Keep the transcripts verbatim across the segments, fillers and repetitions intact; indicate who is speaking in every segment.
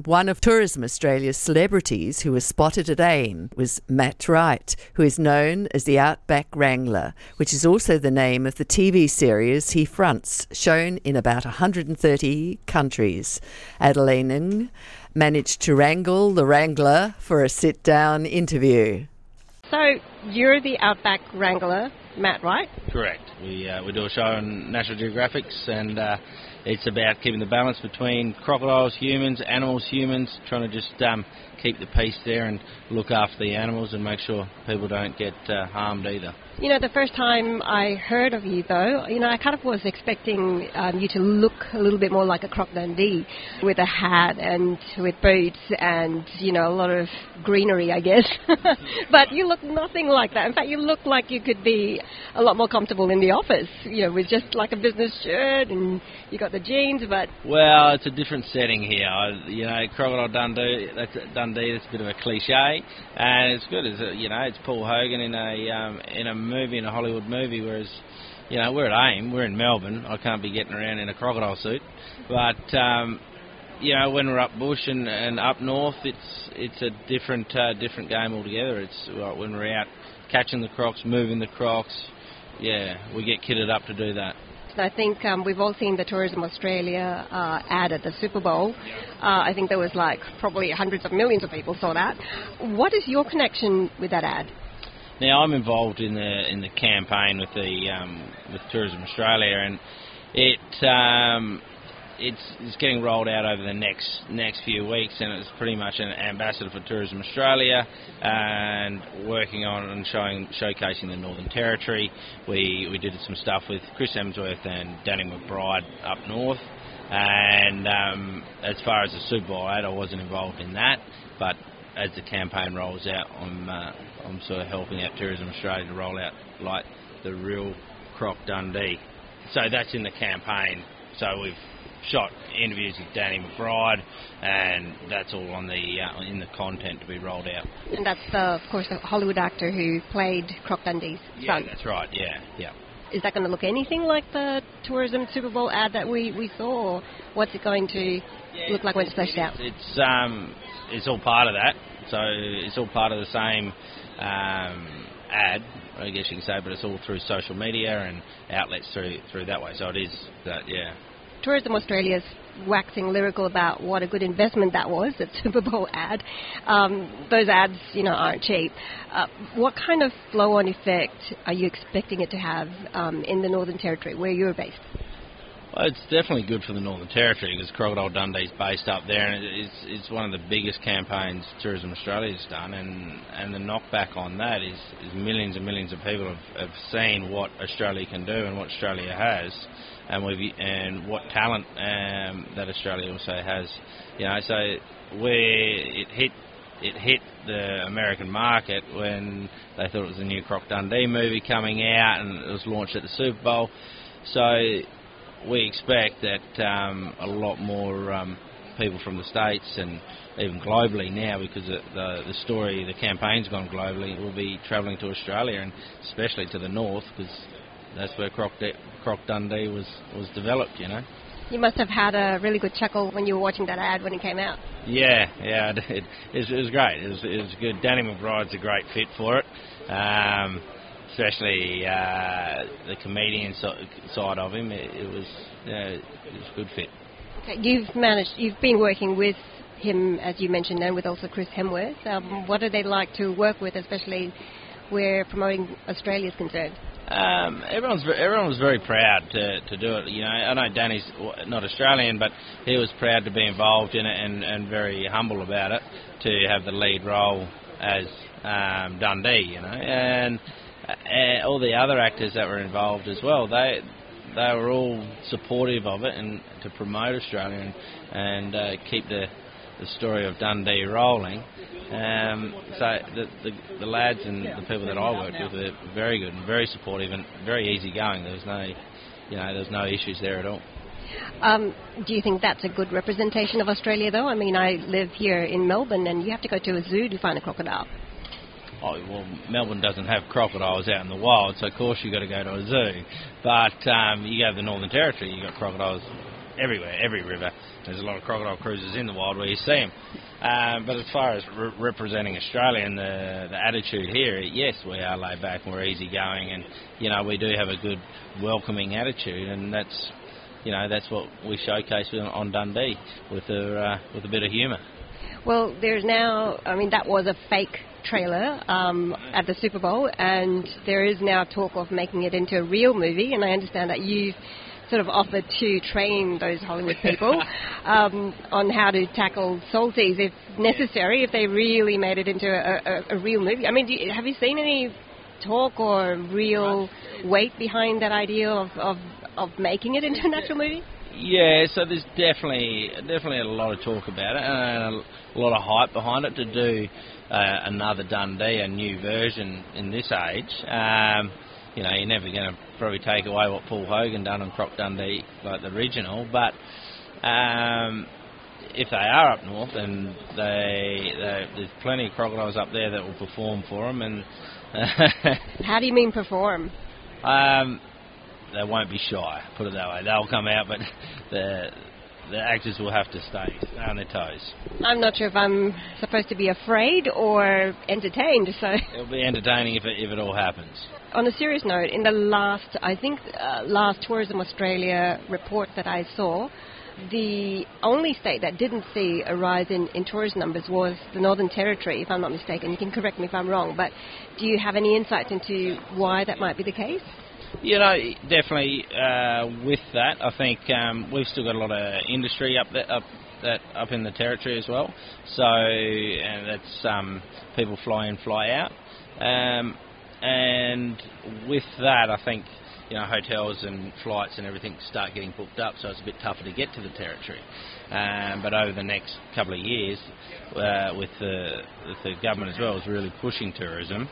Speaker 1: One of Tourism Australia's celebrities who was spotted at AIM was Matt Wright, who is known as the Outback Wrangler, which is also the name of the T V series he fronts, shown in about one hundred thirty countries. Adelina managed to wrangle the Wrangler for a sit-down interview.
Speaker 2: So, you're the Outback Wrangler, Matt, right?
Speaker 3: Correct. We uh, we do a show on National Geographic, and uh, it's about keeping the balance between crocodiles, humans, animals, humans, trying to just um, keep the peace there and look after the animals and make sure people don't get uh, harmed either.
Speaker 2: You know, the first time I heard of you, though, you know, I kind of was expecting um, you to look a little bit more like a Croc Dundee with a hat and with boots and, you know, a lot of greenery, I guess. But you look nothing like that. In fact, you look like you could be a lot more comfortable in the office, you know, with just like a business shirt and you got the jeans, but...
Speaker 3: Well, it's a different setting here. I, you know, Crocodile Dundee, that's Dundee, that's a bit of a cliche, and it's good. It's a, you know, it's Paul Hogan in a um, in a movie, in a Hollywood movie, whereas, you know, we're at AIM, we're in Melbourne. I can't be getting around in a crocodile suit, but um, you know, when we're up bush and, and up north, it's it's a different uh, different game altogether. It's well, when we're out catching the crocs, moving the crocs, yeah, we get kitted up to do that.
Speaker 2: I think um, we've all seen the Tourism Australia uh, ad at the Super Bowl. Uh, I think there was like probably hundreds of millions of people saw that. What is your connection with that ad?
Speaker 3: Now, I'm involved in the in the campaign with the um, with Tourism Australia, and it um, it's, it's getting rolled out over the next next few weeks, and it's pretty much an ambassador for Tourism Australia and working on and showing showcasing the Northern Territory. We we did some stuff with Chris Hemsworth and Danny McBride up north, and um, as far as the Super Bowl ad, I wasn't involved in that, but as the campaign rolls out, I'm uh, I'm sort of helping out Tourism Australia to roll out like the real Croc Dundee. So that's in the campaign. So we've shot interviews with Danny McBride, and that's all on the uh, in the content to be rolled out.
Speaker 2: And that's the, of course, the Hollywood actor who played Croc Dundee's son.
Speaker 3: Yeah, that's right. Yeah, yeah.
Speaker 2: Is that going to look anything like the Tourism Super Bowl ad that we, we saw, or what's it going to
Speaker 3: yeah,
Speaker 2: look like when it's fleshed out?
Speaker 3: It's um it's all part of that. So it's all part of the same um, ad, I guess you can say, but it's all through social media and outlets through through that way. So it is that, yeah.
Speaker 2: Tourism Australia's waxing lyrical about what a good investment that was, that Super Bowl ad. Um, those ads, you know, aren't cheap. Uh, what kind of flow-on effect are you expecting it to have um, in the Northern Territory, where you're based?
Speaker 3: Well, it's definitely good for the Northern Territory because Crocodile Dundee's based up there, and it's it's one of the biggest campaigns Tourism Australia's done, and, and the knockback on that is, is millions and millions of people have, have seen what Australia can do and what Australia has, and we've and what talent um, that Australia also has. You know, so where it hit it hit the American market when they thought it was a new Croc Dundee movie coming out, and it was launched at the Super Bowl. So we expect that um, a lot more um, people from the States and even globally now, because the, the, the story, the campaign's gone globally, will be travelling to Australia, and especially to the north, because that's where Croc, De- Croc Dundee was, was developed, you know.
Speaker 2: You must have had a really good chuckle when you were watching that ad when it came out.
Speaker 3: Yeah, yeah, I did. It was, it was great. It was, it was good. Danny McBride's a great fit for it. Um, especially uh, the comedian so, side of him, it, it was yeah, it was a good fit.
Speaker 2: Okay, you've managed, you've been working with him, as you mentioned, and with also Chris Hemsworth. Um, what are they like to work with, especially where promoting Australia is concerned?
Speaker 3: Um, everyone's everyone was very proud to, to do it. You know, I know Danny's not Australian, but he was proud to be involved in it, and, and very humble about it, to have the lead role as um, Dundee. You know, and Uh, all the other actors that were involved as well, they they were all supportive of it and to promote Australia and, and uh, keep the, the story of Dundee rolling. Um, so the, the the lads and the people that I worked with were very good and very supportive and very easygoing. There was no, you know, there was no issues there at all.
Speaker 2: Um, do you think that's a good representation of Australia, though? I mean, I live here in Melbourne, and you have to go to a zoo to find a crocodile.
Speaker 3: Oh, well, Melbourne doesn't have crocodiles out in the wild, so of course you've got to go to a zoo. But um, you go to the Northern Territory, you've got crocodiles everywhere, every river. There's a lot of crocodile cruises in the wild where you see them. Um, but as far as re- representing Australia and the, the attitude here, yes, we are laid back and we're easygoing, and you know we do have a good, welcoming attitude, and that's you know that's what we showcase on, on Dundee with a uh, with a bit of humour.
Speaker 2: Well, there's now, I mean, that was a fake trailer um, at the Super Bowl, and there is now talk of making it into a real movie, and I understand that you've sort of offered to train those Hollywood people um, on how to tackle salties if necessary, if they really made it into a, a, a real movie. I mean, do you, have you seen any talk or real weight behind that idea of, of, of making it into a natural movie?
Speaker 3: Yeah, so there's definitely definitely a lot of talk about it and a lot of hype behind it to do uh, another Dundee, a new version in this age. Um, you know, you're never going to probably take away what Paul Hogan done on Croc Dundee, like the original, but um, if they are up north, then they, they, there's plenty of crocodiles up there that will perform for them. And
Speaker 2: how do you mean perform?
Speaker 3: Um, they won't be shy, put it that way. They'll come out, but the the actors will have to stay, stay on their toes.
Speaker 2: I'm not sure if I'm supposed to be afraid or entertained, so...
Speaker 3: It'll be entertaining if it, if it all happens.
Speaker 2: On a serious note, in the last, I think, uh, last Tourism Australia report that I saw, the only state that didn't see a rise in, in tourist numbers was the Northern Territory, if I'm not mistaken. You can correct me if I'm wrong, but do you have any insights into why that might be the case?
Speaker 3: You know, definitely uh, with that, I think um, we've still got a lot of industry up there, up that up in the territory as well. So and that's um, people fly in, fly out, um, and with that, I think you know hotels and flights and everything start getting booked up. So it's a bit tougher to get to the territory. Um, but over the next couple of years, uh, with the with the government as well, is really pushing tourism,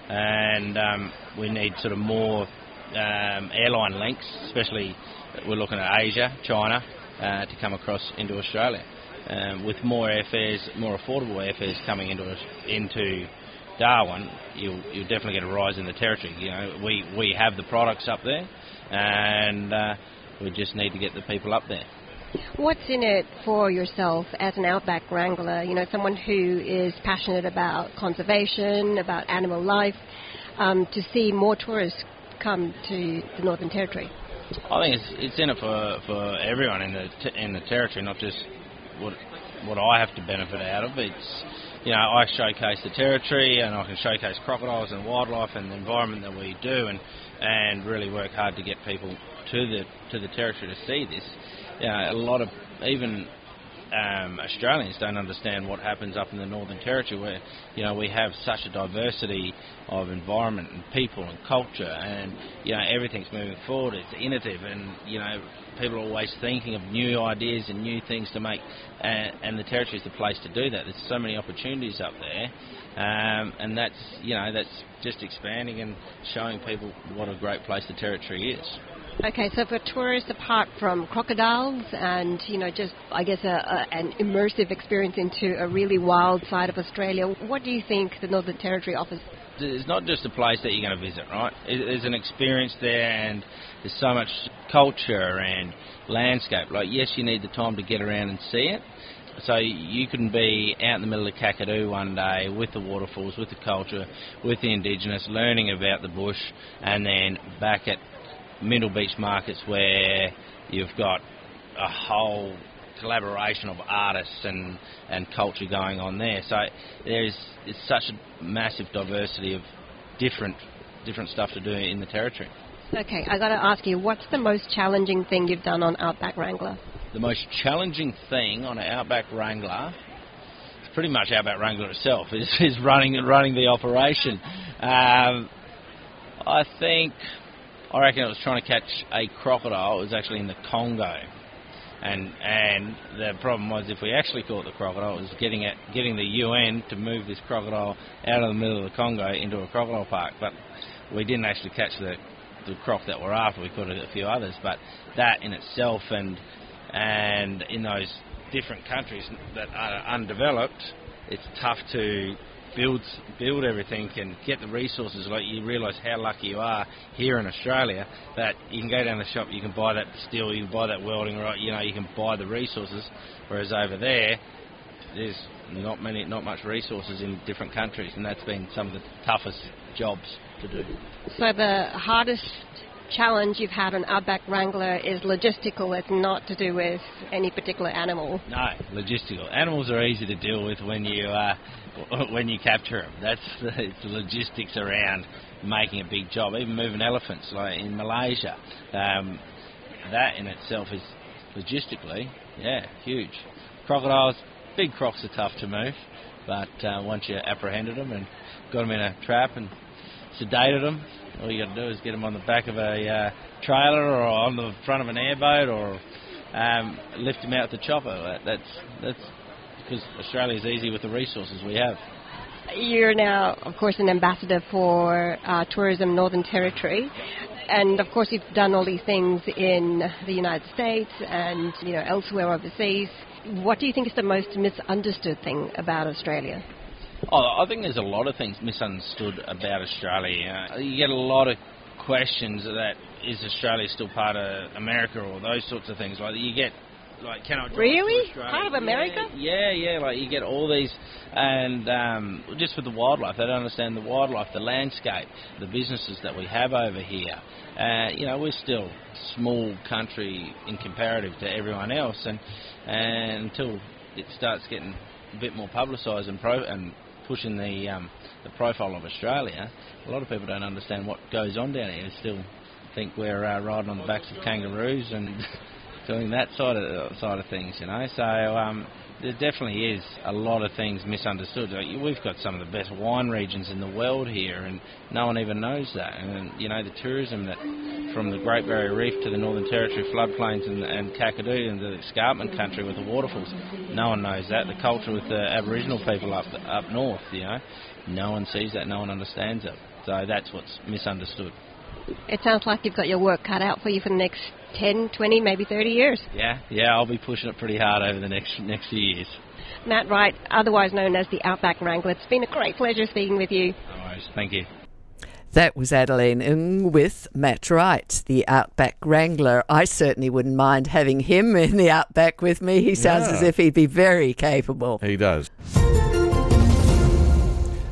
Speaker 3: and um, we need sort of more. Um, airline links, especially we're looking at Asia, China, uh, to come across into Australia. Um, with more airfares, more affordable airfares coming into into Darwin, you'll you'll definitely get a rise in the territory. You know, we we have the products up there, and uh, we just need to get the people up there.
Speaker 2: What's in it for yourself as an outback wrangler? You know, someone who is passionate about conservation, about animal life, um, to see more tourists come to the Northern Territory?
Speaker 3: I think it's it's in it for, for everyone in the t- in the territory, not just what what I have to benefit out of. It's you know I showcase the territory and I can showcase crocodiles and wildlife and the environment that we do, and and really work hard to get people to the to the territory to see this. You know, a lot of even Um, Australians don't understand what happens up in the Northern Territory, where you know we have such a diversity of environment and people and culture, and you know everything's moving forward. It's innovative, and you know people are always thinking of new ideas and new things to make, and, and the Territory is the place to do that. There's so many opportunities up there, um, and that's you know that's just expanding and showing people what a great place the Territory is.
Speaker 2: Okay, so for tourists, apart from crocodiles and, you know, just, I guess, a, a, an immersive experience into a really wild side of Australia, what do you think the Northern Territory offers?
Speaker 3: It's not just a place that you're going to visit, right? There's an experience there, and there's so much culture and landscape. Like, yes, you need the time to get around and see it. So you can be out in the middle of Kakadu one day with the waterfalls, with the culture, with the Indigenous, learning about the bush, and then back at Middle Beach markets where you've got a whole collaboration of artists and, and culture going on there. So there's it's such a massive diversity of different different stuff to do in the territory.
Speaker 2: Okay, I got to ask you, what's the most challenging thing you've done on Outback Wrangler?
Speaker 3: The most challenging thing on an Outback Wrangler, it's pretty much Outback Wrangler itself, is, is running running the operation. Um, I think. I reckon it was trying to catch a crocodile. It was actually in the Congo, and and the problem was if we actually caught the crocodile, it was getting it, getting the U N to move this crocodile out of the middle of the Congo into a crocodile park. But we didn't actually catch the the croc that we're after. We caught a few others, but that in itself and and in those different countries that are undeveloped, it's tough to build build everything and get the resources. Like, you realise how lucky you are here in Australia that you can go down the shop, you can buy that steel, you can buy that welding, right? You know, you can buy the resources. Whereas over there, there's not many, not much resources in different countries, and that's been some of the toughest jobs to do.
Speaker 2: So the hardest challenge you've had on Outback Wrangler is logistical. It's not to do with any particular animal.
Speaker 3: No, logistical. Animals are easy to deal with when you uh, when you capture them. That's the, it's the logistics around making a big job. Even moving elephants, like in Malaysia, um, that in itself is logistically, yeah, huge. Crocodiles, big crocs are tough to move, but uh, once you apprehended them and got them in a trap and sedated them, all you got to do is get them on the back of a uh, trailer or on the front of an airboat, or um, lift them out the chopper. That, that's that's because Australia's easy with the resources we have.
Speaker 2: You're now, of course, an ambassador for uh, Tourism Northern Territory, and of course you've done all these things in the United States and, you know, elsewhere overseas. What do you think is the most misunderstood thing about Australia?
Speaker 3: Oh, I think there's a lot of things misunderstood about Australia. Uh, you get a lot of questions that is Australia still part of America or those sorts of things. Like you get, like, can I drive
Speaker 2: really
Speaker 3: to Australia?
Speaker 2: Part of America?
Speaker 3: Yeah, yeah, yeah. Like you get all these, and um, just with the wildlife, they don't understand the wildlife, the landscape, the businesses that we have over here. Uh, you know, we're still a small country in comparative to everyone else, and and until it starts getting a bit more publicised and pro and pushing the um, the profile of Australia, a lot of people don't understand what goes on down here. They still think we're uh, riding on the backs of kangaroos and doing that side of side of things, you know. So um, there definitely is a lot of things misunderstood. Like, we've got some of the best wine regions in the world here, and no one even knows that. And you know, the tourism that from the Great Barrier Reef to the Northern Territory floodplains and, and Kakadu and the escarpment country with the waterfalls, no one knows that. The culture with the Aboriginal people up up north, you know, no one sees that, no one understands it. So that's what's misunderstood.
Speaker 2: It sounds like you've got your work cut out for you for the next ten, twenty, maybe thirty years.
Speaker 3: Yeah, yeah, I'll be pushing it pretty hard over the next next few years.
Speaker 2: Matt Wright, otherwise known as the Outback Wrangler, it's been a great pleasure speaking with you.
Speaker 3: No worries, thank you.
Speaker 1: That was Adeline Ng with Matt Wright, the Outback Wrangler. I certainly wouldn't mind having him in the Outback with me. He sounds
Speaker 4: Yeah.
Speaker 1: as if he'd be very capable.
Speaker 4: He does.